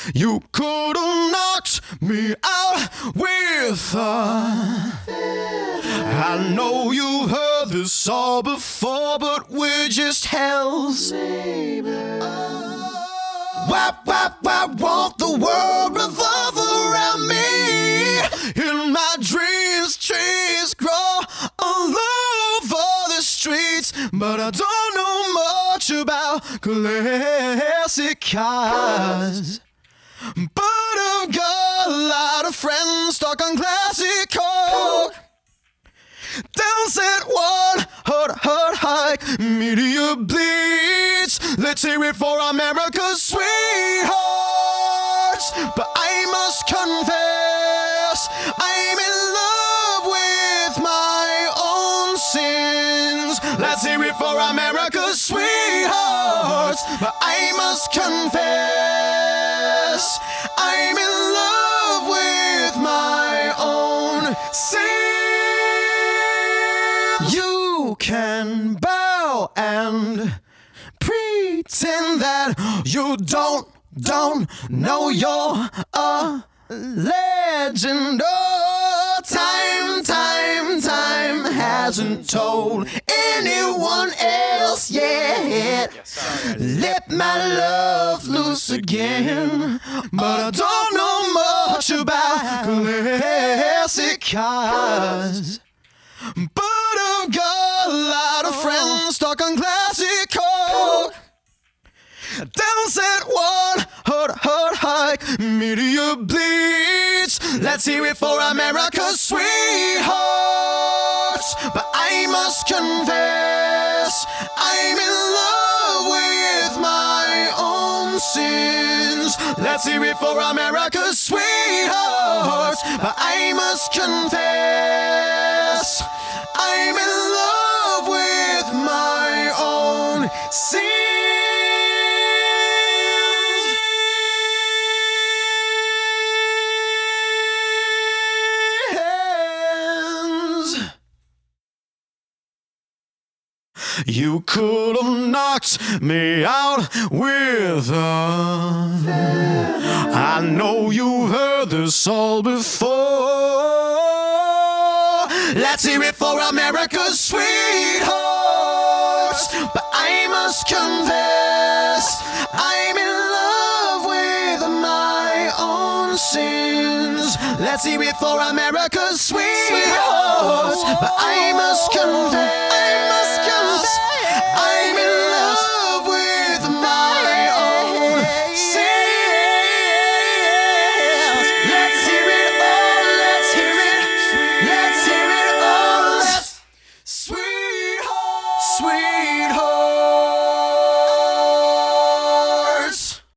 You could have knocked me out with I know you've heard this all before, but we're just hells. Why won't the world revolve around me? In my dreams, trees grow all over the streets, but I don't know much about classic cars. But I've got a lot of friends stuck on classic coke. Downset one, hard hike, meteor bleeds. Let's hear it for America's sweethearts. But I must confess, I'm in love with my own sins. Let's hear it for America's sweethearts. But I must confess, I'm in love with my own sins. You can bow and pretend that you don't know you're a legend. Oh, time hasn't told anyone else yet. Let my love loose again, but I don't know much about classic cars. But I've got a lot of friends stuck on classic coke. Downset one, hard hike, meteor bleeds. Let's hear it for America's sweethearts. But I must confess, I'm in love with my own sins. Let's hear it for America's sweethearts. But I must confess, I'm in love with my own sins. You could have knocked me out with I know you heard this all before. Let's hear it for America's sweethearts. But I must confess, I'm in love with my own sins. Let's hear it for America's sweethearts. But I must confess,